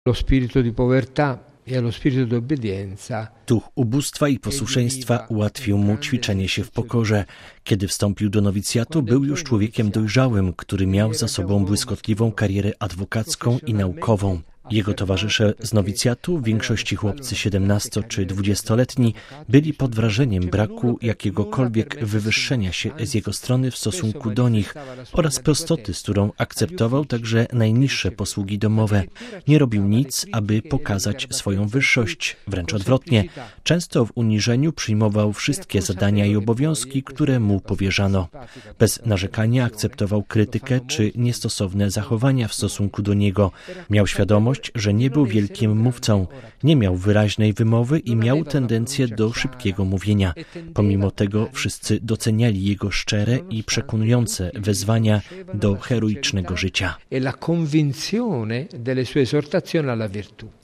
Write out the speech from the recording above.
Lo spirito di povertà e lo spirito di obbedienza. Duch ubóstwa i posłuszeństwa ułatwił mu ćwiczenie się w pokorze. Kiedy wstąpił do nowicjatu, był już człowiekiem dojrzałym, który miał za sobą błyskotliwą karierę adwokacką i naukową. Jego towarzysze z nowicjatu, w większości chłopcy 17- czy 20-letni, byli pod wrażeniem braku jakiegokolwiek wywyższenia się z jego strony w stosunku do nich oraz prostoty, z którą akceptował także najniższe posługi domowe. Nie robił nic, aby pokazać swoją wyższość, wręcz odwrotnie. Często w uniżeniu przyjmował wszystkie zadania i obowiązki, które mu powierzano. Bez narzekania akceptował krytykę czy niestosowne zachowania w stosunku do niego. Miał świadomość, że nie był wielkim mówcą, nie miał wyraźnej wymowy i miał tendencję do szybkiego mówienia. Pomimo tego wszyscy doceniali jego szczere i przekonujące wezwania do heroicznego życia.